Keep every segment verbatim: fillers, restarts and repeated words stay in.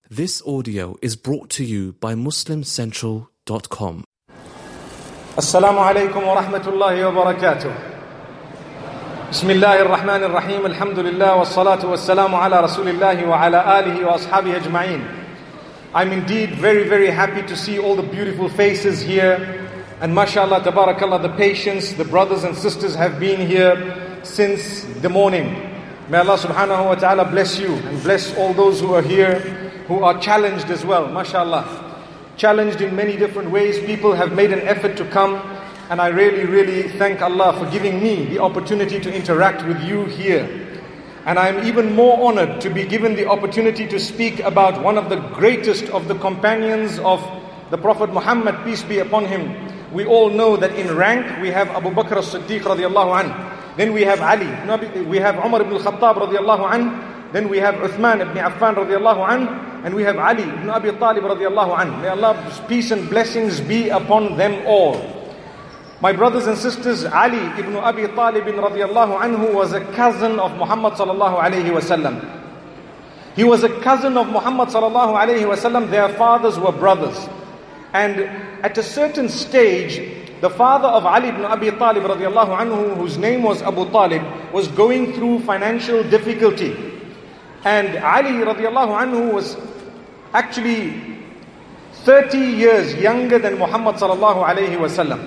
This audio is brought to you by Muslim Central dot com. Assalamu alaikum wa rahmatullahi wa barakatuh. Bismillahir Rahmanir Rahim. Alhamdulillah wa salatu wa salamu ala Rasulillahi wa ala alihi wa ashabihi ajma'in. I'm indeed very, very happy to see all the beautiful faces here. And mashallah, tabarakallah, the patience, the brothers and sisters have been here since the morning. May Allah subhanahu wa ta'ala bless you and bless all those who are here, who are challenged as well, mashallah. Challenged in many different ways. People have made an effort to come, and I really, really thank Allah for giving me the opportunity to interact with you here. And I'm even more honored to be given the opportunity to speak about one of the greatest of the companions of the Prophet Muhammad, peace be upon him. We all know that in rank we have Abu Bakr as-Siddiq radiallahu anhu. Then we have Ali, we have Umar ibn al-Khattab radiallahu anhu. Then we have Uthman ibn Affan radiallahu anhu. And we have Ali ibn Abi Talib radiallahu anhu. May Allah's peace and blessings be upon them all. My brothers and sisters, Ali ibn Abi Talib radiallahu anhu was a cousin of Muhammad sallallahu alayhi wa sallam. He was a cousin of Muhammad sallallahu alayhi wa sallam. Their fathers were brothers. And at a certain stage, the father of Ali ibn Abi Talib radiallahu anhu, whose name was Abu Talib, was going through financial difficulty. And Ali radiallahu anhu was actually thirty years younger than Muhammad sallallahu alayhi wasallam.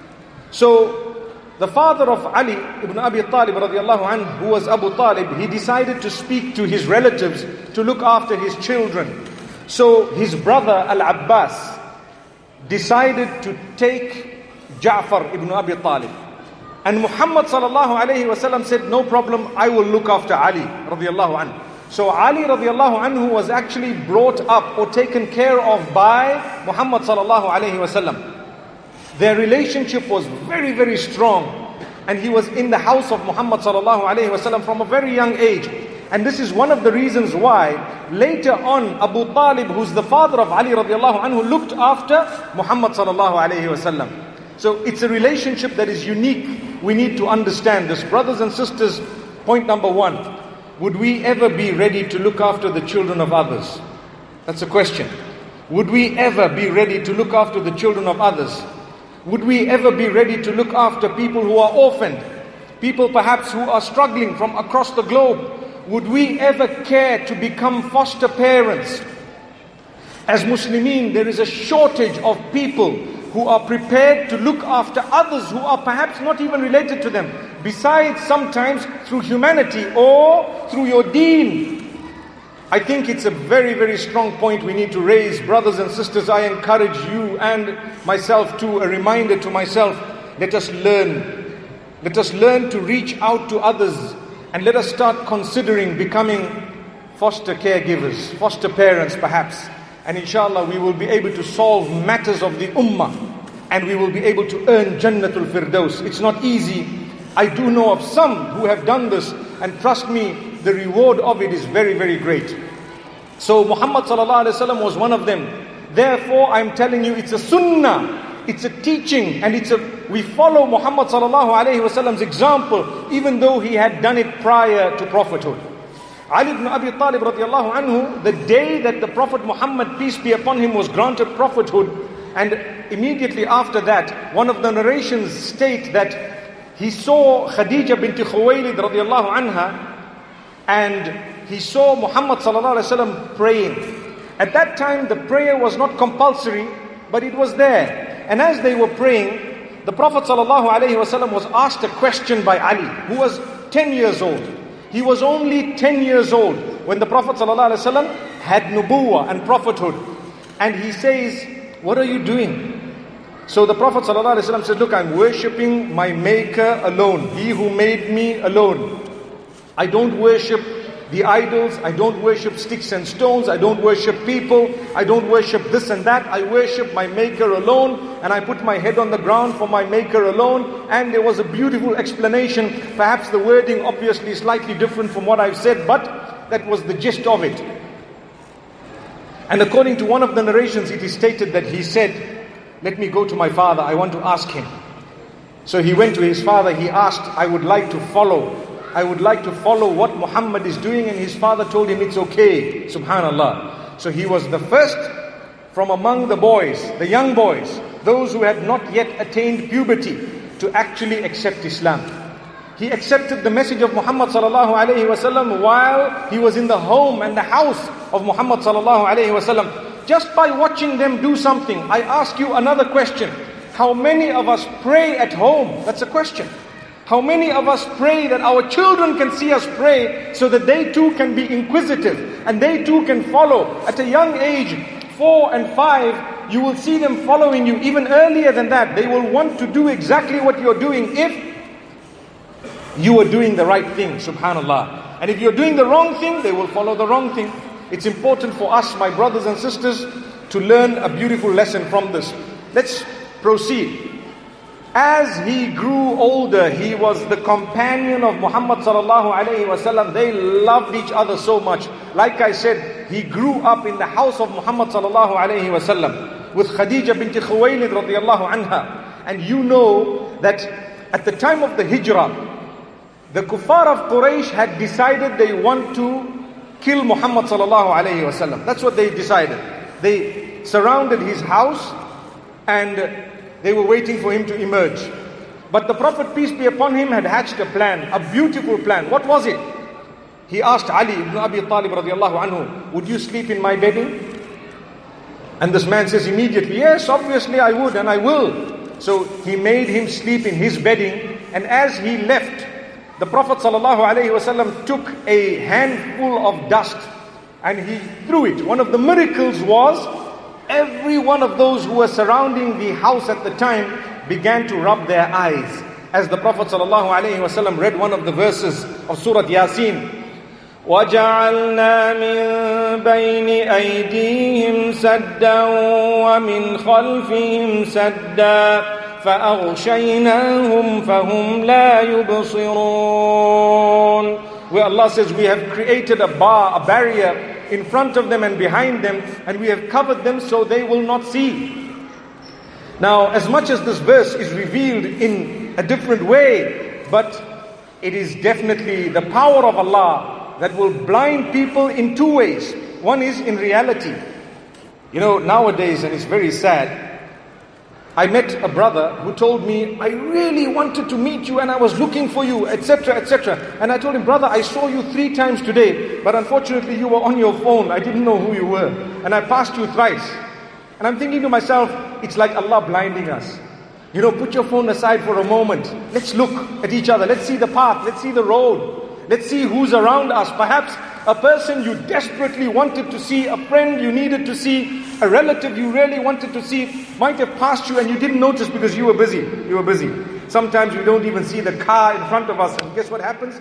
So the father of Ali ibn Abi Talib radiallahu anhu, who was Abu Talib, he decided to speak to his relatives to look after his children. So his brother Al-Abbas decided to take Ja'far ibn Abi Talib. And Muhammad sallallahu alayhi wasallam said, no problem, I will look after Ali radiallahu anhu. So Ali radiallahu anhu was actually brought up or taken care of by Muhammad sallallahu alayhi wasallam. Their relationship was very, very strong. And he was in the house of Muhammad sallallahu alayhi wasallam from a very young age. And this is one of the reasons why later on Abu Talib, who's the father of Ali radiallahu anhu, looked after Muhammad sallallahu alayhi wasallam. So it's a relationship that is unique. We need to understand this. Brothers and sisters, point number one. Would we ever be ready to look after the children of others? That's a question. Would we ever be ready to look after the children of others? Would we ever be ready to look after people who are orphaned? People perhaps who are struggling from across the globe? Would we ever care to become foster parents? As Muslimin, there is a shortage of people who are prepared to look after others who are perhaps not even related to them. Besides, sometimes through humanity or through your deen. I think it's a very, very strong point we need to raise. Brothers and sisters, I encourage you and myself too, a reminder to myself, let us learn. Let us learn to reach out to others, and let us start considering becoming foster caregivers, foster parents perhaps. And inshallah we will be able to solve matters of the ummah, and we will be able to earn Jannatul Firdaus. It's not easy. I do know of some who have done this, and trust me, the reward of it is very, very great. So Muhammad sallallahu alaihi wasallam was one of them. Therefore, I'm telling you, it's a sunnah, it's a teaching, and it's a we follow Muhammad sallallahu alaihi wasallam's example, even though he had done it prior to prophethood. Ali ibn Abi Talib radiallahu anhu, the day that the Prophet Muhammad, peace be upon him, was granted prophethood, and immediately after that, one of the narrations state that he saw Khadija bint Khuwaylid radiallahu anha, and he saw Muhammad sallallahu alaihi wasallam praying. At that time, the prayer was not compulsory, but it was there. And as they were praying, the Prophet sallallahu alaihi wasallam was asked a question by Ali, who was ten years old. He was only ten years old when the Prophet sallallahu alaihi wasallam had nubuwah and prophethood. And he says, what are you doing? So the Prophet ﷺ said, look, I'm worshipping my Maker alone. He who made me alone. I don't worship the idols. I don't worship sticks and stones. I don't worship people. I don't worship this and that. I worship my Maker alone. And I put my head on the ground for my Maker alone. And there was a beautiful explanation. Perhaps the wording obviously is slightly different from what I've said, but that was the gist of it. And according to one of the narrations, it is stated that he said, let me go to my father, I want to ask him. So he went to his father, he asked, I would like to follow. I would like to follow what Muhammad is doing, and his father told him it's okay. Subhanallah. So he was the first from among the boys, the young boys, those who had not yet attained puberty, to actually accept Islam. He accepted the message of Muhammad sallallahu alayhi wasallam while he was in the home and the house of Muhammad sallallahu alayhi wasallam. Just by watching them do something, I ask you another question. How many of us pray at home? That's a question. How many of us pray that our children can see us pray so that they too can be inquisitive and they too can follow? At a young age, four and five, you will see them following you. Even earlier than that, they will want to do exactly what you're doing if you are doing the right thing, subhanallah. And if you're doing the wrong thing, they will follow the wrong thing. It's important for us, my brothers and sisters, to learn a beautiful lesson from this. Let's proceed. As he grew older, he was the companion of Muhammad sallallahu alayhi wasallam. They loved each other so much. Like I said, he grew up in the house of Muhammad sallallahu alayhi wasallam with Khadija bint Khuwaylid radiyallahu anha. And you know that at the time of the hijrah, the kuffar of Quraysh had decided they want to kill Muhammad sallallahu alayhi wasallam. That's what they decided. They surrounded his house and they were waiting for him to emerge. But the Prophet, peace be upon him, had hatched a plan, a beautiful plan. What was it? He asked Ali ibn Abi Talib radiallahu anhu, would you sleep in my bedding? And this man says immediately, yes, obviously I would and I will. So he made him sleep in his bedding, and as he left, the Prophet sallallahu alaihi wasallam took a handful of dust and he threw it. One of the miracles was every one of those who were surrounding the house at the time began to rub their eyes. As the Prophet sallallahu alaihi wasallam read one of the verses of Surah Yasin, وَجَعَلْنَا مِن بَيْنِ أَيْدِيهِمْ سَدًّا وَمِنْ خَلْفِهِمْ سَدًّا فَأَغْشَيْنَاهُمْ فَهُمْ لَا يُبْصِرُونَ. Where Allah says, we have created a bar, a barrier in front of them and behind them, and we have covered them so they will not see. Now, as much as this verse is revealed in a different way, but it is definitely the power of Allah that will blind people in two ways. One is in reality. You know, nowadays, and it's very sad, I met a brother who told me, I really wanted to meet you and I was looking for you, et cetera, et cetera. And I told him, brother, I saw you three times today, but unfortunately you were on your phone. I didn't know who you were. And I passed you thrice. And I'm thinking to myself, it's like Allah blinding us. You know, put your phone aside for a moment. Let's look at each other. Let's see the path. Let's see the road. Let's see who's around us. Perhaps a person you desperately wanted to see, a friend you needed to see, a relative you really wanted to see, might have passed you and you didn't notice because you were busy. You were busy. Sometimes we don't even see the car in front of us, and guess what happens?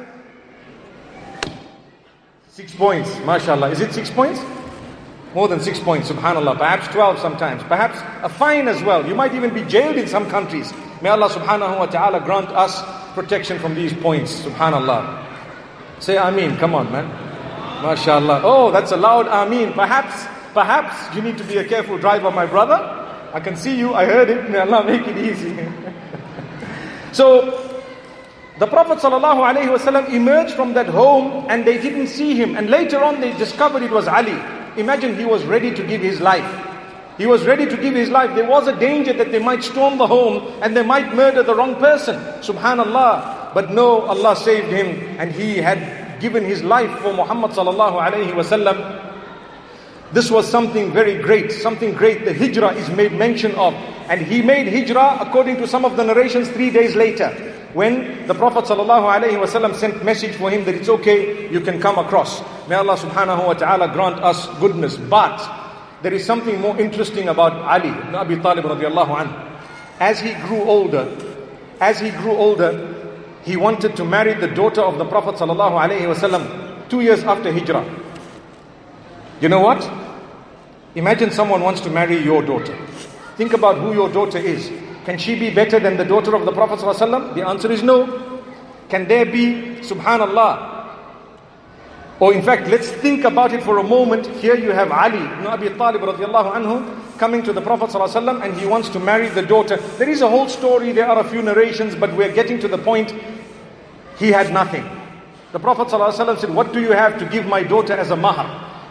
Six points, mashallah. Is it six points? More than six points, subhanallah. Perhaps twelve sometimes. Perhaps a fine as well. You might even be jailed in some countries. May Allah subhanahu wa ta'ala grant us protection from these points, subhanallah. Say Ameen, come on man. MashaAllah. Oh, that's a loud Ameen. Perhaps, perhaps you need to be a careful driver, my brother. I can see you, I heard it. May Allah make it easy. So, the Prophet ﷺ emerged from that home and they didn't see him. And later on they discovered it was Ali. Imagine, he was ready to give his life. He was ready to give his life. There was a danger that they might storm the home and they might murder the wrong person. Subhanallah. But no, Allah saved him and he had given his life for Muhammad sallallahu alayhi wasallam. This was something very great, something great. The hijrah is made mention of. And he made hijrah, according to some of the narrations, three days later, when the Prophet sallallahu alayhi wasallam sent message for him that it's okay, you can come across. May Allah subhanahu wa ta'ala grant us goodness. But there is something more interesting about Ali ibn Abi Talib radiallahu anhu. As he grew older, as he grew older, he wanted to marry the daughter of the Prophet sallallahu alayhi wasallam two years after hijrah. You know what? Imagine someone wants to marry your daughter. Think about who your daughter is. Can she be better than the daughter of the Prophet sallallahu alayhi wasallam? The answer is no. Can there be, subhanallah? Or in fact, let's think about it for a moment. Here you have Ali ibn Abi Talib radiallahu anhu coming to the Prophet ﷺ and he wants to marry the daughter. There is a whole story, there are a few narrations, but we're getting to the point. He had nothing. The Prophet ﷺ said, what do you have to give my daughter as a mahar?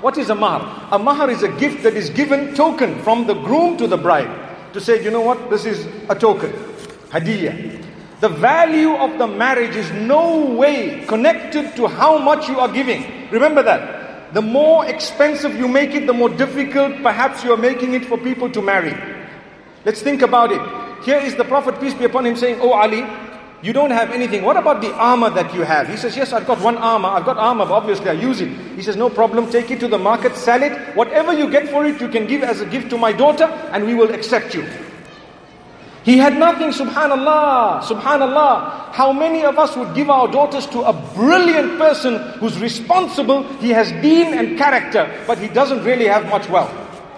What is a mahar? A mahar is a gift that is given token from the groom to the bride. To say, you know what, this is a token. Hadiyah. The value of the marriage is no way connected to how much you are giving. Remember that. The more expensive you make it, the more difficult perhaps you are making it for people to marry. Let's think about it. Here is the Prophet, peace be upon him, saying, Oh Ali, you don't have anything. What about the armor that you have? He says, yes, I've got one armor. I've got armor, but obviously I use it. He says, no problem. Take it to the market, sell it. Whatever you get for it, you can give as a gift to my daughter and we will accept you. He had nothing, subhanallah, subhanallah. How many of us would give our daughters to a brilliant person who's responsible, he has deen and character, but he doesn't really have much wealth?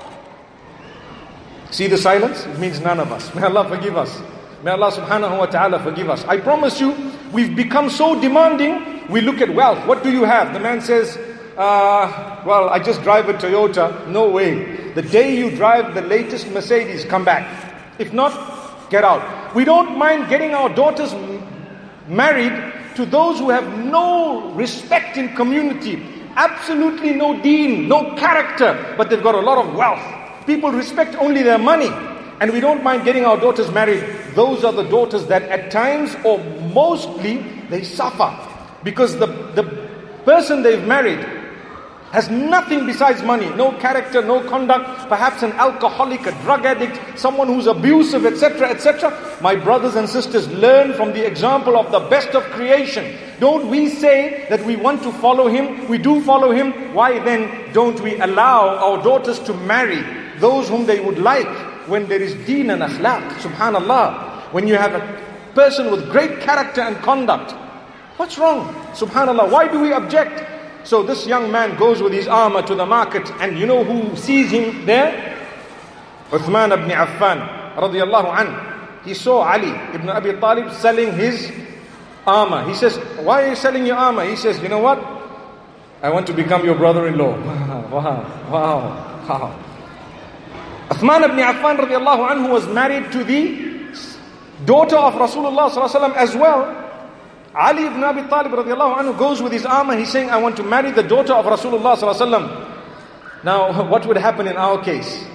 See the silence? It means none of us. May Allah forgive us. May Allah subhanahu wa ta'ala forgive us. I promise you, we've become so demanding, we look at wealth. What do you have? The man says, uh, well, I just drive a Toyota. No way. The day you drive the latest Mercedes, come back. If not, get out. We don't mind getting our daughters married to those who have no respect in community, absolutely no deen, no character, but they've got a lot of wealth. People respect only their money. And we don't mind getting our daughters married. Those are the daughters that at times or mostly they suffer. Because the, the person they've married has nothing besides money. No character, no conduct. Perhaps an alcoholic, a drug addict, someone who's abusive, et cetera, et cetera. My brothers and sisters, learn from the example of the best of creation. Don't we say that we want to follow him? We do follow him. Why then don't we allow our daughters to marry those whom they would like? When there is deen and akhlaq, subhanallah. When you have a person with great character and conduct. What's wrong? Subhanallah. Why do we object? So this young man goes with his armor to the market, and you know who sees him there? Uthman ibn Affan radiyallahu anhu. He saw Ali ibn Abi Talib selling his armor. He says, why are you selling your armor? He says, you know what? I want to become your brother-in-law. Wow, wow, wow, wow. Uthman ibn Affan radiallahu anhu was married to the daughter of Rasulullah sallallahu alaihi wasallam as well. Ali ibn Abi Talib radiallahu anhu goes with his armor. He's saying, I want to marry the daughter of Rasulullah sallallahu alaihi wasallam. Now, what would happen in our case?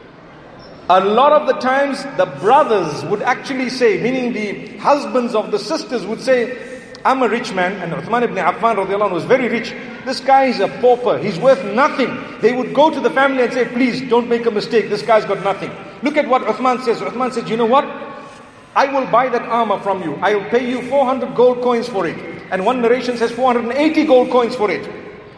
A lot of the times, the brothers would actually say, meaning the husbands of the sisters would say, I'm a rich man, and Uthman ibn Affan radiallahu anhu was very rich. This guy is a pauper, he's worth nothing. They would go to the family and say, please don't make a mistake, this guy's got nothing. Look at what Uthman says. Uthman says, you know what? I will buy that armor from you. I will pay you four hundred gold coins for it. And one narration says four hundred eighty gold coins for it.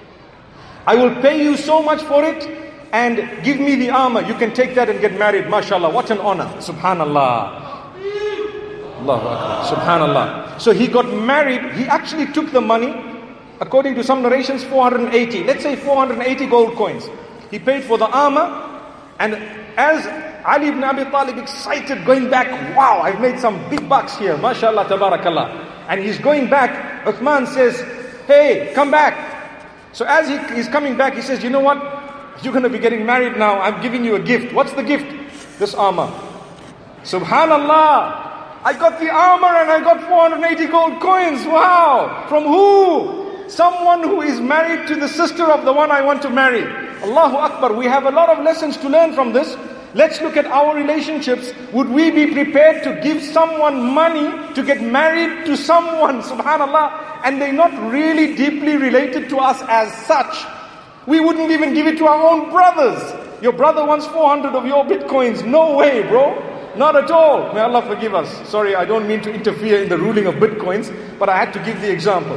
I will pay you so much for it, and give me the armor. You can take that and get married. MashaAllah, what an honor. Subhanallah. Allahu Akbar. Subhanallah. So he got married. He actually took the money. According to some narrations, four hundred eighty. Let's say four hundred eighty gold coins. He paid for the armor. And as Ali ibn Abi Talib excited going back, wow, I've made some big bucks here. MashaAllah, tabarakallah. And he's going back. Uthman says, hey, come back. So as he is coming back, he says, you know what? You're going to be getting married now. I'm giving you a gift. What's the gift? This armor. Subhanallah. I got the armor and I got four hundred eighty gold coins. Wow. From who? Someone who is married to the sister of the one I want to marry. Allahu Akbar. We have a lot of lessons to learn from this. Let's look at our relationships. Would we be prepared to give someone money to get married to someone, subhanallah, and they're not really deeply related to us as such? We wouldn't even give it to our own brothers. Your brother wants four hundred of your bitcoins. No way, bro. Not at all. May Allah forgive us. Sorry, I don't mean to interfere in the ruling of bitcoins, but I had to give the example.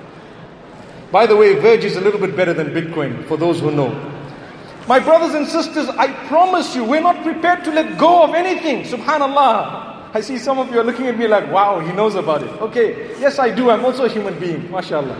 By the way, Verge is a little bit better than Bitcoin, for those who know. My brothers and sisters, I promise you, we're not prepared to let go of anything. Subhanallah. I see some of you are looking at me like, wow, he knows about it. Okay, yes I do. I'm also a human being. MashaAllah.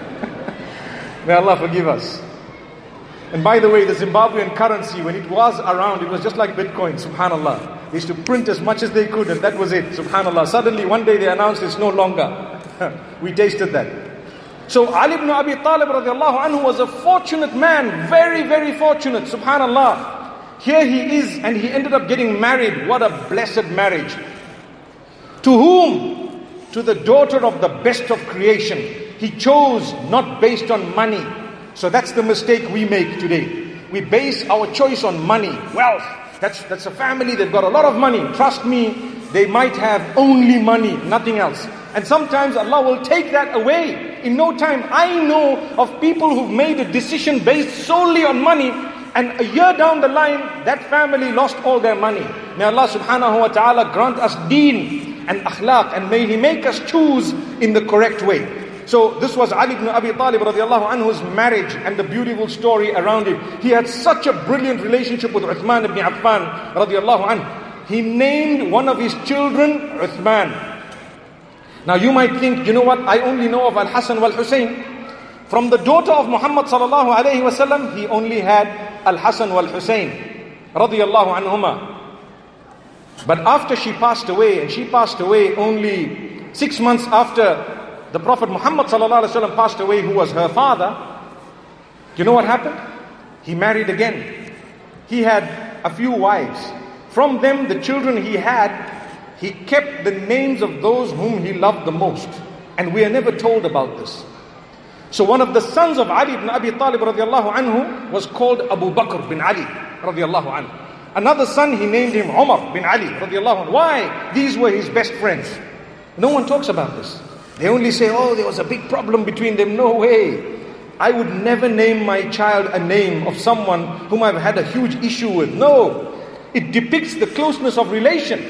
May Allah forgive us. And by the way, the Zimbabwean currency, when it was around, it was just like Bitcoin. Subhanallah. They used to print as much as they could, and that was it. Subhanallah. Suddenly, one day they announced it's no longer. We tasted that. So Ali ibn Abi Talib radiallahu anhu was a fortunate man, very, very fortunate, subhanallah. Here he is, and he ended up getting married. What a blessed marriage. To whom? To the daughter of the best of creation. He chose not based on money. So that's the mistake we make today. We base our choice on money, wealth. That's, that's a family, they've got a lot of money. Trust me, they might have only money, nothing else. And sometimes Allah will take that away in no time. I know of people who've made a decision based solely on money, and a year down the line, that family lost all their money. May Allah subhanahu wa ta'ala grant us deen and akhlaq, and may He make us choose in the correct way. So this was Ali ibn Abi Talib radiallahu anhu's marriage and the beautiful story around it. He had such a brilliant relationship with Uthman ibn Affan radiallahu anhu. He named one of his children Uthman. Now you might think, you know what, I only know of Al-Hasan wal-Husayn. From the daughter of Muhammad sallallahu alayhi wa sallam, he only had Al-Hasan wal-Husayn radiyallahu anhuma. But after she passed away, and she passed away only six months after the Prophet Muhammad sallallahu alayhi wa sallam passed away, who was her father, you know what happened? He married again. He had a few wives. From them, the children he had, he kept the names of those whom he loved the most. And we are never told about this. So one of the sons of Ali ibn Abi Talib radiallahu anhu was called Abu Bakr bin Ali radiallahu anhu. Another son, he named him Umar bin Ali radiallahu anhu. Why? These were his best friends. No one talks about this. They only say, oh, there was a big problem between them. No way. I would never name my child a name of someone whom I've had a huge issue with. No. It depicts the closeness of relation.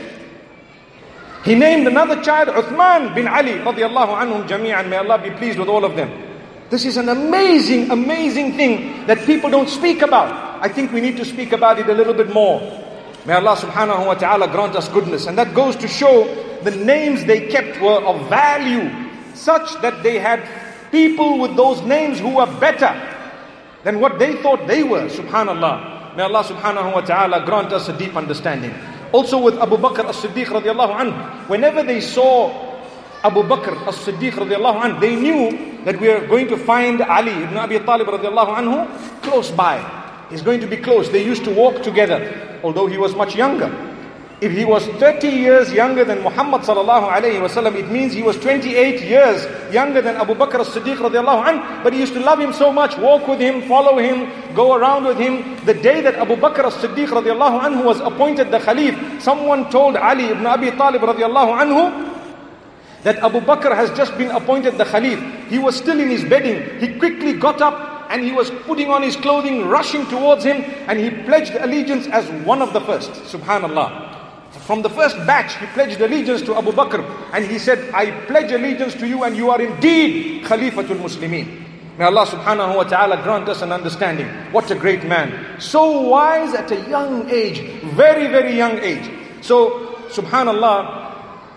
He named another child Uthman bin Ali radiallahu anhum jami'an. May Allah be pleased with all of them. This is an amazing, amazing thing that people don't speak about. I think we need to speak about it a little bit more. May Allah subhanahu wa ta'ala grant us goodness. And that goes to show the names they kept were of value, such that they had people with those names who were better than what they thought they were. Subhanallah. May Allah subhanahu wa ta'ala grant us a deep understanding. Also with Abu Bakr as-Siddiq radiallahu anhu, whenever they saw Abu Bakr as-Siddiq radiallahu anhu, they knew that we are going to find Ali ibn Abi Talib radiallahu anhu close by. He's going to be close. They used to walk together, although he was much younger. If he was thirty years younger than Muhammad sallallahu alayhi wasallam, it means he was twenty-eight years younger than Abu Bakr as-Siddiq radiallahu anhu. But he used to love him so much, walk with him, follow him, go around with him. The day that Abu Bakr as-Siddiq radiallahu anhu was appointed the Khalif, someone told Ali ibn Abi Talib radiallahu anhu that Abu Bakr has just been appointed the Khalif. He was still in his bedding. He quickly got up and he was putting on his clothing, rushing towards him, and he pledged allegiance as one of the first. Subhanallah. From the first batch, he pledged allegiance to Abu Bakr, and he said, I pledge allegiance to you, and you are indeed Khalifatul Muslimin. May Allah subhanahu wa ta'ala grant us an understanding. What a great man. So wise at a young age, very, very young age. So, subhanallah,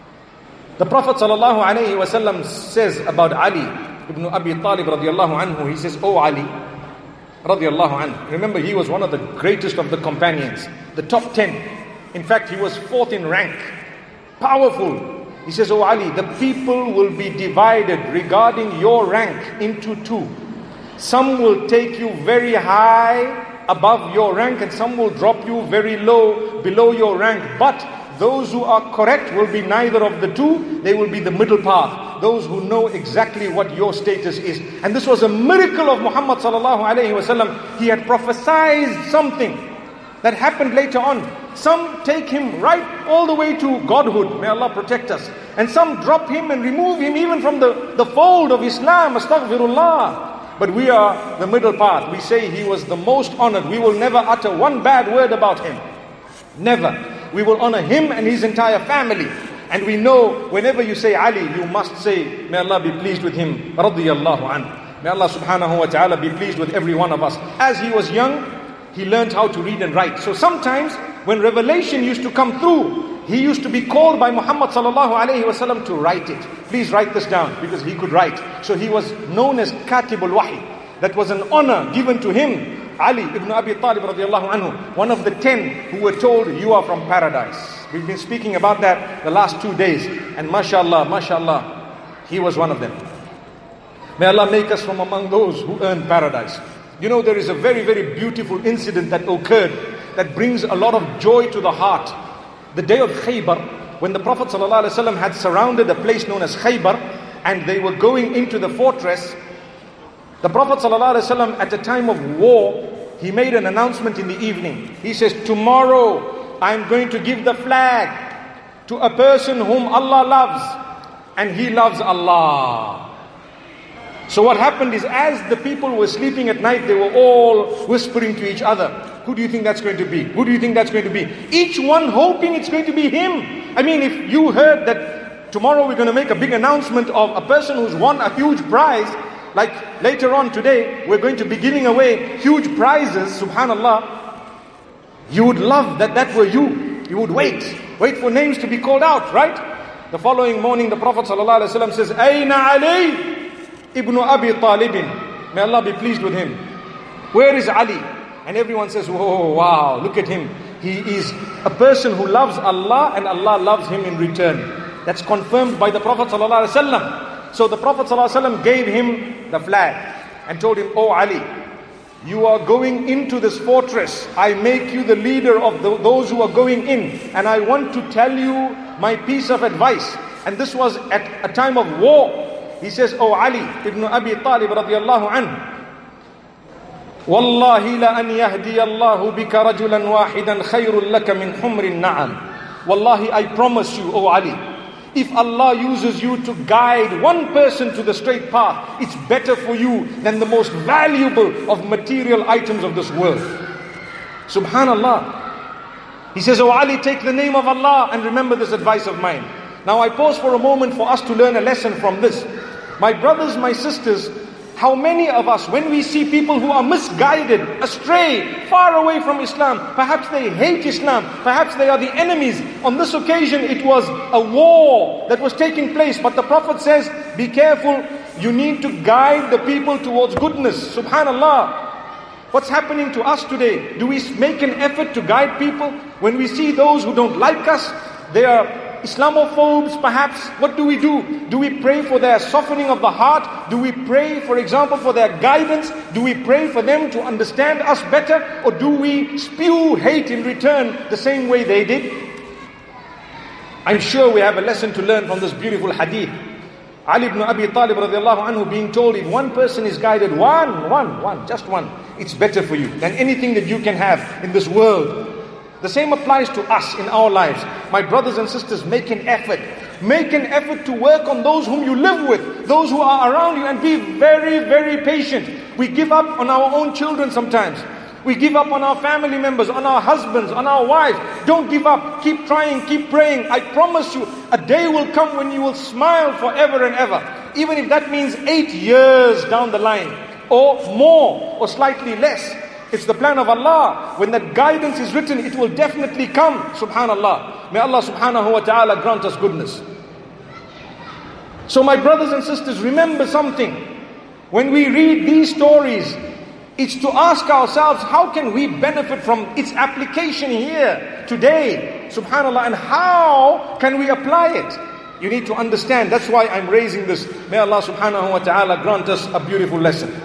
the Prophet sallallahu alayhi wa sallam says about Ali ibn Abi Talib radiallahu anhu, he says, Oh Ali, radiallahu anhu. Remember, he was one of the greatest of the companions, the top ten. In fact, he was fourth in rank, powerful. He says, Oh Ali, the people will be divided regarding your rank into two. Some will take you very high above your rank, and some will drop you very low below your rank. But those who are correct will be neither of the two. They will be the middle path. Those who know exactly what your status is. And this was a miracle of Muhammad sallallahu alayhi wa sallam. He had prophesied something that happened later on. Some take him right all the way to godhood. May Allah protect us. And some drop him and remove him even from the, the fold of Islam. Astaghfirullah. But we are the middle path. We say he was the most honored. We will never utter one bad word about him. Never. We will honor him and his entire family. And we know whenever you say Ali, you must say, may Allah be pleased with him. Radiyallahu anhu. May Allah subhanahu wa ta'ala be pleased with every one of us. As he was young, he learned how to read and write. So sometimes when revelation used to come through, he used to be called by Muhammad sallallahu alayhi wa sallam to write it. Please write this down, because he could write. So he was known as Katibul Wahi. That was an honor given to him. Ali ibn Abi Talib radiallahu anhu, one of the ten who were told, you are from paradise. We've been speaking about that the last two days. And mashallah, mashallah, he was one of them. May Allah make us from among those who earn paradise. You know, there is a very, very beautiful incident that occurred that brings a lot of joy to the heart. The day of Khaybar, when the Prophet ﷺ had surrounded a place known as Khaybar, and they were going into the fortress, The Prophet ﷺ at a time of war, he made an announcement in the evening. He says, tomorrow I'm going to give the flag to a person whom Allah loves, and he loves Allah. So what happened is, as the people were sleeping at night, they were all whispering to each other, who do you think that's going to be? Who do you think that's going to be? Each one hoping it's going to be him. I mean, if you heard that tomorrow we're going to make a big announcement of a person who's won a huge prize, like later on today, we're going to be giving away huge prizes, subhanallah, you would love that that were you. You would wait, wait for names to be called out, right? The following morning, the Prophet ﷺ says, Ayna Ali ibn Abi Talibin. May Allah be pleased with him. Where is Ali? And everyone says, oh wow, look at him. He is a person who loves Allah and Allah loves him in return. That's confirmed by the Prophet ﷺ. So the Prophet ﷺ gave him the flag and told him, oh Ali, you are going into this fortress. I make you the leader of the, those who are going in. And I want to tell you my piece of advice. And this was at a time of war. He says, oh Ali ibn Abi Talib radiallahu anhu, Wallahi la an yahdi Allahu bika rajulan wahidan khayrun laka min humrin na'am. Wallahi, I promise you, O Ali, if Allah uses you to guide one person to the straight path, it's better for you than the most valuable of material items of this world. Subhanallah. He says, O Ali, take the name of Allah and remember this advice of mine. Now I pause for a moment for us to learn a lesson from this. My brothers, my sisters, how many of us, when we see people who are misguided, astray, far away from Islam, perhaps they hate Islam, perhaps they are the enemies. On this occasion, it was a war that was taking place, but the Prophet says, be careful, you need to guide the people towards goodness. Subhanallah. What's happening to us today? Do we make an effort to guide people? When we see those who don't like us, they are Islamophobes perhaps, what do we do? Do we pray for their softening of the heart? Do we pray, for example, for their guidance? Do we pray for them to understand us better? Or do we spew hate in return the same way they did? I'm sure we have a lesson to learn from this beautiful hadith. Ali ibn Abi Talib radiallahu anhu being told, if one person is guided, one, one, one, just one, it's better for you than anything that you can have in this world. The same applies to us in our lives. My brothers and sisters, make an effort. Make an effort to work on those whom you live with, those who are around you, and be very, very patient. We give up on our own children sometimes. We give up on our family members, on our husbands, on our wives. Don't give up. Keep trying, keep praying. I promise you, a day will come when you will smile forever and ever. Even if that means eight years down the line, or more, or slightly less. It's the plan of Allah. When that guidance is written, it will definitely come. Subhanallah. May Allah subhanahu wa ta'ala grant us goodness. So my brothers and sisters, remember something. When we read these stories, it's to ask ourselves, how can we benefit from its application here, today? Subhanallah. And how can we apply it? You need to understand. That's why I'm raising this. May Allah subhanahu wa ta'ala grant us a beautiful lesson.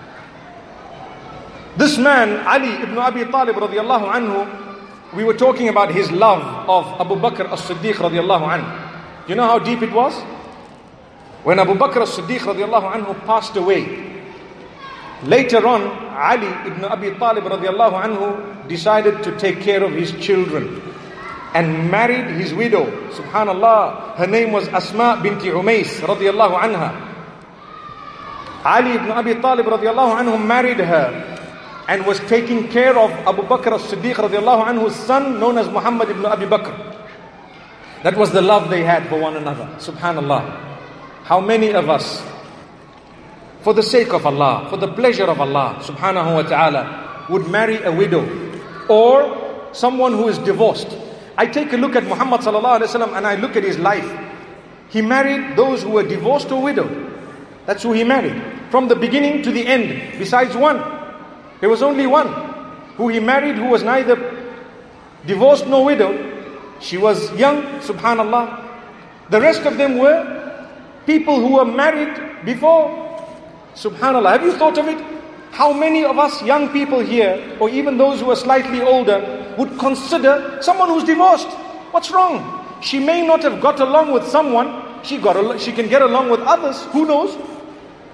This man, Ali ibn Abi Talib radiallahu anhu, we were talking about his love of Abu Bakr as-Siddiq radiallahu anhu. You know how deep it was? When Abu Bakr as-Siddiq radiallahu anhu passed away, later on, Ali ibn Abi Talib radiallahu anhu decided to take care of his children and married his widow. Subhanallah, her name was Asma binti Umays radiallahu anha. Ali ibn Abi Talib radiallahu anhu married her and was taking care of Abu Bakr as-Siddiq radiallahu anhu's son, known as Muhammad ibn Abi Bakr. That was the love they had for one another. Subhanallah. How many of us, for the sake of Allah, for the pleasure of Allah subhanahu wa ta'ala, would marry a widow or someone who is divorced? I take a look at Muhammad sallallahu alaihi wasallam and I look at his life. He married those who were divorced or widowed. That's who he married. From the beginning to the end, besides one. There was only one who he married who was neither divorced nor widowed. She was young, subhanallah. The rest of them were people who were married before. Subhanallah. Have you thought of it? How many of us young people here, or even those who are slightly older, would consider someone who's divorced? What's wrong? She may not have got along with someone. She got al- she can get along with others. Who knows?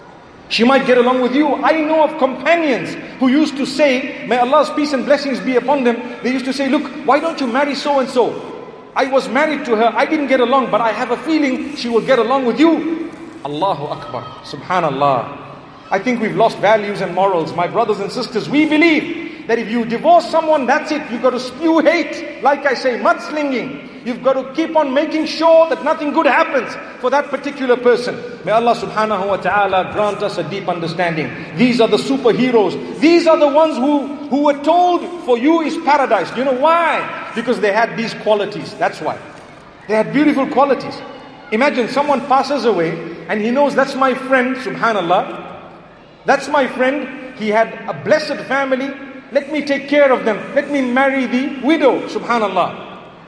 She might get along with you. I know of companions who used to say, may Allah's peace and blessings be upon them, they used to say, look, why don't you marry so and so? I was married to her, I didn't get along, but I have a feeling she will get along with you. Allahu Akbar, Subhanallah. I think we've lost values and morals. My brothers and sisters, we believe that if you divorce someone, that's it. You've got to spew hate. Like I say, mudslinging. You've got to keep on making sure that nothing good happens for that particular person. May Allah subhanahu wa ta'ala grant us a deep understanding. These are the superheroes. These are the ones who, who were told, for you is paradise. Do you know why? Because they had these qualities. That's why. They had beautiful qualities. Imagine someone passes away and he knows that's my friend, subhanallah. That's my friend. He had a blessed family. Let me take care of them. Let me marry the widow, subhanallah.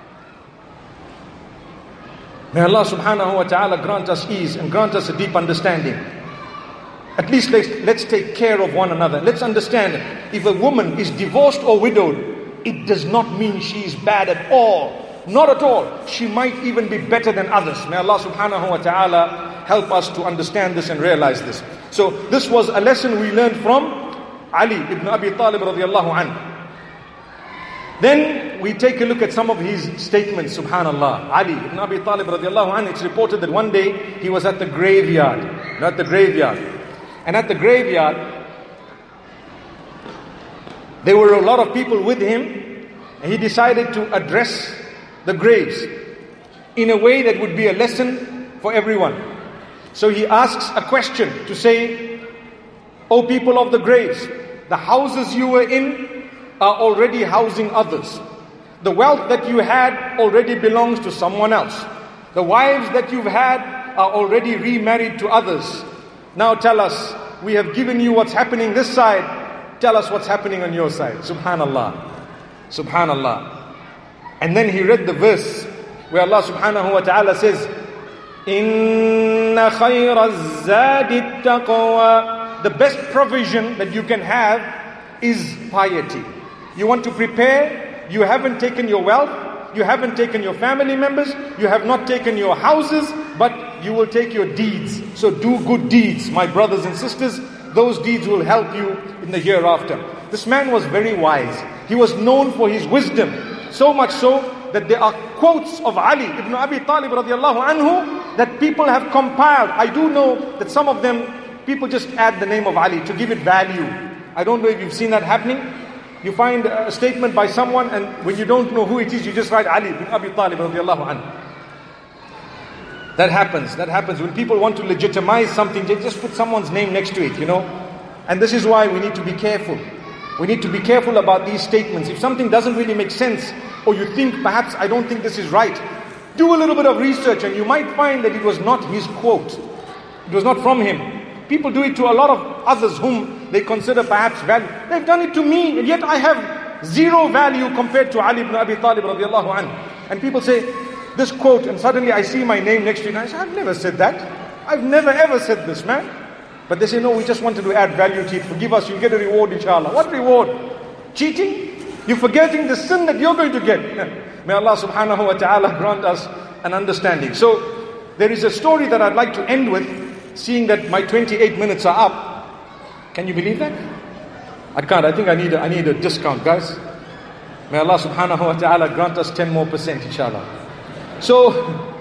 May Allah subhanahu wa ta'ala grant us ease and grant us a deep understanding. At least let's, let's take care of one another. Let's understand, if a woman is divorced or widowed, it does not mean she is bad at all. Not at all. She might even be better than others. May Allah subhanahu wa ta'ala help us to understand this and realize this. So this was a lesson we learned from Ali ibn Abi Talib radiallahu anhu. Then we take a look at some of his statements, subhanallah. Ali ibn Abi Talib radiallahu anhu, it's reported that one day he was at the graveyard. At the graveyard. And at the graveyard, there were a lot of people with him, and he decided to address the graves in a way that would be a lesson for everyone. So he asks a question to say, O people of the graves, the houses you were in are already housing others. The wealth that you had already belongs to someone else. The wives that you've had are already remarried to others. Now tell us, we have given you what's happening this side. Tell us what's happening on your side. Subhanallah. Subhanallah. And then he read the verse where Allah subhanahu wa ta'ala says, Inna khayra zadi taqwa. The best provision that you can have is piety. You want to prepare, you haven't taken your wealth, you haven't taken your family members, you have not taken your houses, but you will take your deeds. So do good deeds, my brothers and sisters. Those deeds will help you in the hereafter. This man was very wise. He was known for his wisdom. So much so that there are quotes of Ali ibn Abi Talib radiallahu anhu that people have compiled. I do know that some of them, people just add the name of Ali to give it value. I don't know if you've seen that happening. You find a statement by someone, and when you don't know who it is, you just write Ali ibn Abi Talib radiallahu anhu. That happens. That happens. When people want to legitimize something, they just put someone's name next to it, you know. And this is why we need to be careful. We need to be careful about these statements. If something doesn't really make sense, or you think, perhaps I don't think this is right, do a little bit of research and you might find that it was not his quote. It was not from him. People do it to a lot of others whom they consider perhaps value. They've done it to me, and yet I have zero value compared to Ali ibn Abi Talib radiallahu anhu. And people say this quote, and suddenly I see my name next to it, and I say, I've never said that. I've never ever said this, man. But they say, no, we just wanted to add value to it. Forgive us, you'll get a reward, inshallah. What reward? Cheating? You're forgetting the sin that you're going to get. May Allah subhanahu wa ta'ala grant us an understanding. So, there is a story that I'd like to end with, seeing that my twenty-eight minutes are up. Can you believe that? I can't. I think I need a, I need a discount, guys. May Allah subhanahu wa ta'ala grant us ten more percent, inshallah. So,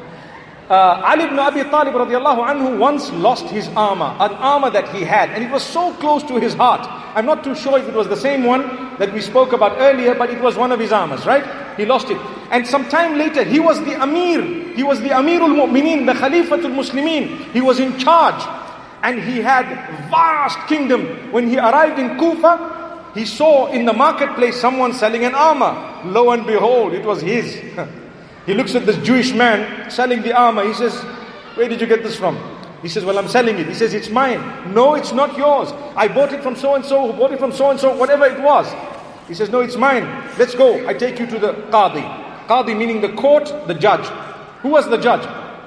uh, Ali ibn Abi Talib radiallahu anhu once lost his armor, an armor that he had, and it was so close to his heart. I'm not too sure if it was the same one that we spoke about earlier, but it was one of his armors, right? He lost it. And some time later, he was the Amir. He was the Amirul Mu'mineen, the Khalifatul Muslimin. He was in charge. And he had vast kingdom. When he arrived in Kufa, he saw in the marketplace someone selling an armor. Lo and behold, it was his. He looks at this Jewish man selling the armor. He says, where did you get this from? He says, well, I'm selling it. He says, it's mine. No, it's not yours. I bought it from so-and-so, who bought it from so-and-so, whatever it was. He says, no, it's mine. Let's go. I take you to the Qadi. Qadi meaning the court, the judge. Who was the judge?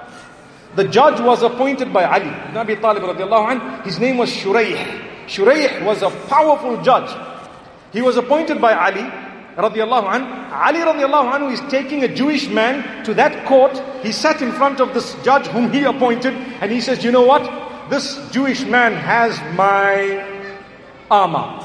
The judge was appointed by Ali ibn Abi Talib radiallahu anhu. His name was Shurayh. Shurayh was a powerful judge. He was appointed by Ali radiallahu anhu. Ali radiallahu anhu is taking a Jewish man to that court. He sat in front of this judge whom he appointed, and he says, you know what? this Jewish man has my armor.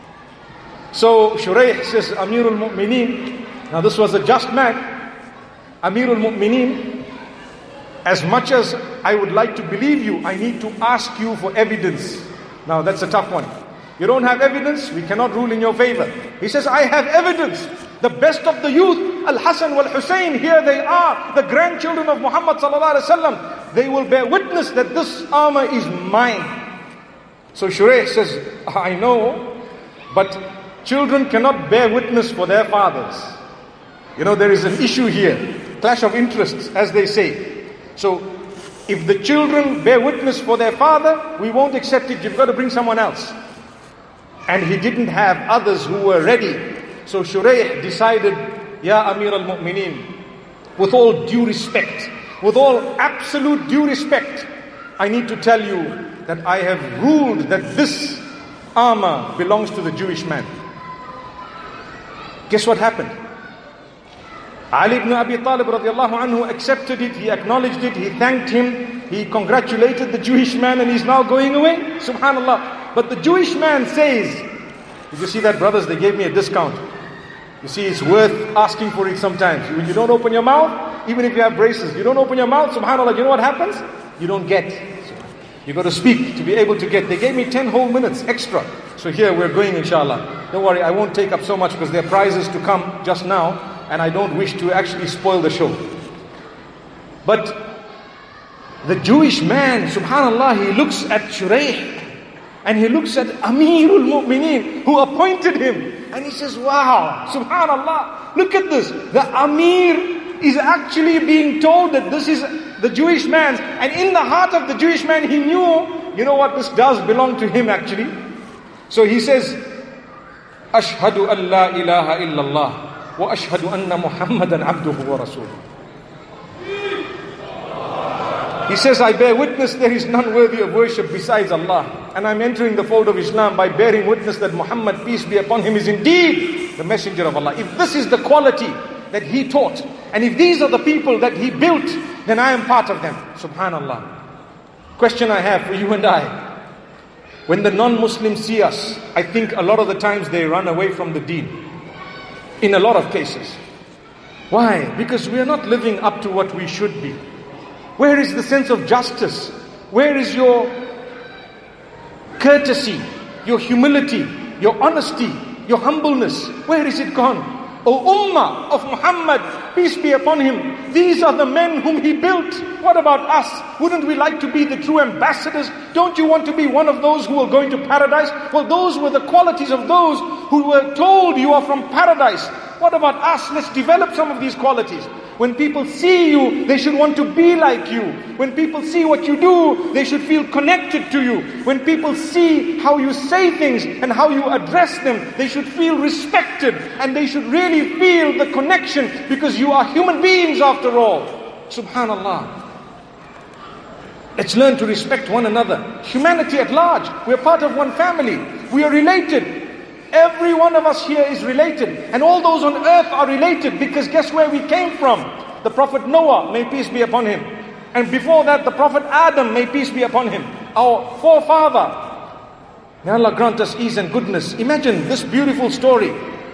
So Shuraih says, Amirul Mu'mineen, now this was a just man, Amirul Mu'mineen, as much as I would like to believe you, I need to ask you for evidence. Now that's a tough one. You don't have evidence, we cannot rule in your favor. He says, I have evidence. The best of the youth, Al-Hasan wal-Hussein, here they are, the grandchildren of Muhammad sallallahu alaihi wasallam. They will bear witness that this armor is mine. So Shuraih says, I know, but children cannot bear witness for their fathers. You know, there is an issue here, clash of interests, as they say. So, if the children bear witness for their father, we won't accept it, you've got to bring someone else. And he didn't have others who were ready. So Shuraih decided, Ya Amir al-Mu'mineen, with all due respect, with all absolute due respect, I need to tell you that I have ruled that this armor belongs to the Jewish man. Guess what happened? Ali ibn Abi Talib radiallahu anhu accepted it, he acknowledged it, he thanked him, he congratulated the Jewish man, and he's now going away. Subhanallah. But the Jewish man says, did you see that, brothers? They gave me a discount. You see, it's worth asking for it sometimes. When you don't open your mouth, even if you have braces, you don't open your mouth, subhanAllah, you know what happens? You don't get. You got to speak to be able to get. They gave me ten whole minutes extra. So here we're going, inshallah. Don't worry, I won't take up so much because there are prizes to come just now, and I don't wish to actually spoil the show. But the Jewish man, subhanAllah, he looks at Shuraih, and he looks at Amirul Mu'mineen, who appointed him. And he says, wow, subhanallah, look at this. The Amir is actually being told that this is the Jewish man's. And in the heart of the Jewish man, he knew, you know what, this does belong to him actually. So he says, Ashhadu an la ilaha illallah wa ashhadu anna Muhammadan abduhu wa rasuluh. He says, I bear witness there is none worthy of worship besides Allah. And I'm entering the fold of Islam by bearing witness that Muhammad, peace be upon him, is indeed the messenger of Allah. If this is the quality that he taught, and if these are the people that he built, then I am part of them. Subhanallah. Question I have for you and I. When the non-Muslims see us, I think a lot of the times they run away from the deen. In a lot of cases. Why? Because we are not living up to what we should be. Where is the sense of justice? Where is your courtesy, your humility, your honesty, your humbleness? Where is it gone? O Ummah of Muhammad, peace be upon him, these are the men whom he built. What about us? Wouldn't we like to be the true ambassadors? Don't you want to be one of those who will go into paradise? Well, those were the qualities of those who were told you are from paradise. What about us? Let's develop some of these qualities. When people see you, they should want to be like you. When people see what you do, they should feel connected to you. When people see how you say things and how you address them, they should feel respected and they should really feel the connection because you are human beings after all. Subhanallah. Let's learn to respect one another. Humanity at large, we are part of one family. We are related. Every one of us here is related. And all those on earth are related because guess where we came from? The Prophet Noah, may peace be upon him. And before that, the Prophet Adam, may peace be upon him. Our forefather. May Allah grant us ease and goodness. Imagine this beautiful story.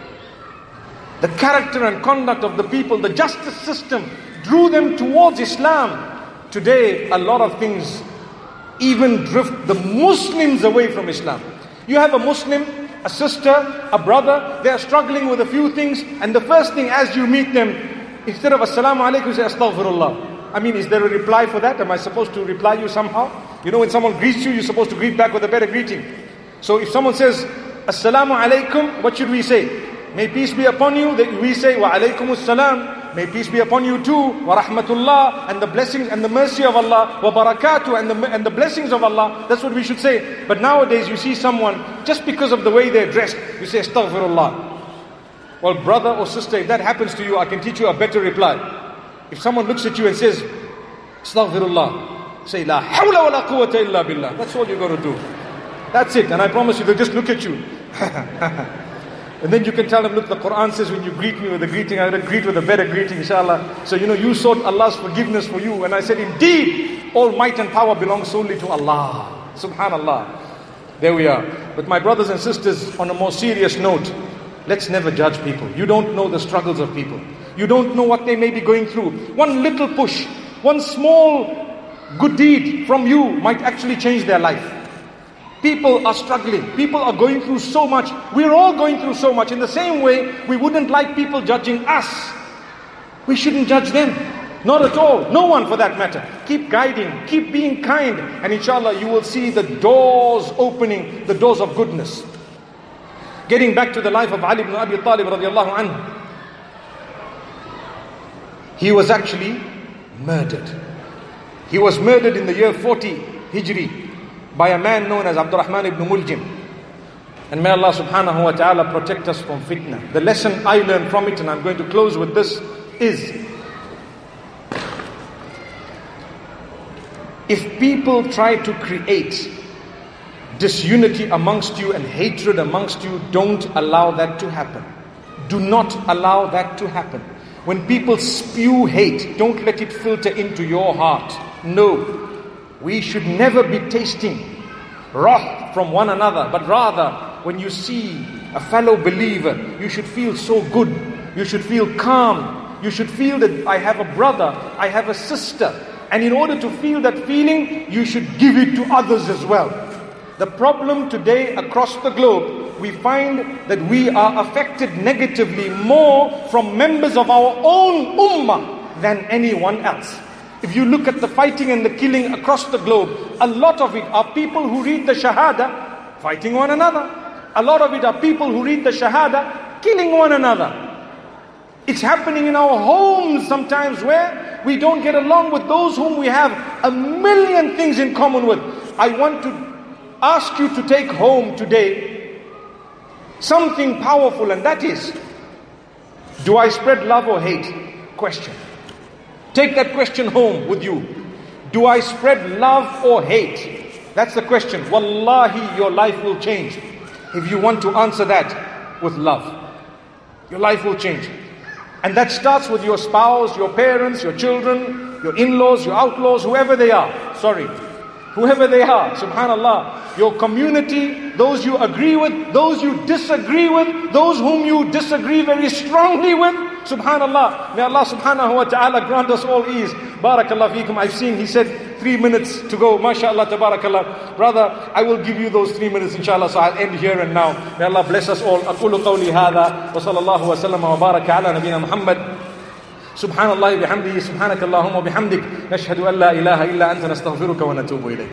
The character and conduct of the people, the justice system drew them towards Islam. Today, a lot of things even drift the Muslims away from Islam. You have a Muslim, a sister, a brother, they are struggling with a few things, and the first thing as you meet them, instead of Assalamu alaikum, say Astaghfirullah. I mean, is there a reply for that? Am I supposed to reply you somehow? You know, when someone greets you, you're supposed to greet back with a better greeting. So if someone says Assalamu alaikum, what should we say? May peace be upon you. That we say Wa alaikum assalam. May peace be upon you too. Wa rahmatullah, and the blessings and the mercy of Allah. Wa barakatuh, and the and the blessings of Allah. That's what we should say. But nowadays you see someone, just because of the way they're dressed, you say Astaghfirullah. Well, brother or sister, if that happens to you, I can teach you a better reply. If someone looks at you and says Astaghfirullah, say La hawla wa la quwwata illa billah. That's all you got to do. That's it. And I promise you, they'll just look at you. And then you can tell them, look, the Quran says when you greet me with a greeting, I will greet with a better greeting, inshallah. So, you know, you sought Allah's forgiveness for you. And I said, indeed, all might and power belongs solely to Allah. Subhanallah. There we are. But my brothers and sisters, on a more serious note, let's never judge people. You don't know the struggles of people. You don't know what they may be going through. One little push, one small good deed from you might actually change their life. People are struggling. People are going through so much. We're all going through so much. In the same way, we wouldn't like people judging us. We shouldn't judge them. Not at all. No one for that matter. Keep guiding. Keep being kind. And inshallah, you will see the doors opening, the doors of goodness. Getting back to the life of Ali ibn Abi Talib radiallahu anhu. He was actually murdered. He was murdered in the year forty Hijri by a man known as Abdurrahman ibn Muljim. And may Allah subhanahu wa ta'ala protect us from fitna. The lesson I learned from it, and I'm going to close with this, is if people try to create disunity amongst you and hatred amongst you, don't allow that to happen. Do not allow that to happen. When people spew hate, don't let it filter into your heart. No. We should never be tasting wrath from one another, but rather when you see a fellow believer, you should feel so good. You should feel calm. You should feel that I have a brother, I have a sister. And in order to feel that feeling, you should give it to others as well. The problem today across the globe, we find that we are affected negatively more from members of our own ummah than anyone else. If you look at the fighting and the killing across the globe, a lot of it are people who read the Shahada fighting one another. A lot of it are people who read the Shahada killing one another. It's happening in our homes sometimes where we don't get along with those whom we have a million things in common with. I want to ask you to take home today something powerful, and that is, do I spread love or hate? Question. Take that question home with you. Do I spread love or hate? That's the question. Wallahi, your life will change if you want to answer that with love. Your life will change. And that starts with your spouse, your parents, your children, your in-laws, your outlaws, whoever they are. Sorry. Whoever they are, subhanallah. Your community, those you agree with, those you disagree with, those whom you disagree very strongly with. Subhanallah. May Allah subhanahu wa ta'ala grant us all ease. Barakallah feekum. I've seen, he said, three minutes to go. MashaAllah, tabarakallah. Brother, I will give you those three minutes, inshallah. So I'll end here and now. May Allah bless us all. أقول قولي هذا وصلى الله وسلم وبارك على نبينا محمد. سبحان الله بحمده سبحانك اللهم وبحمدك نشهد أن لا إله إلا أنت نستغفرك ونتوب إليك.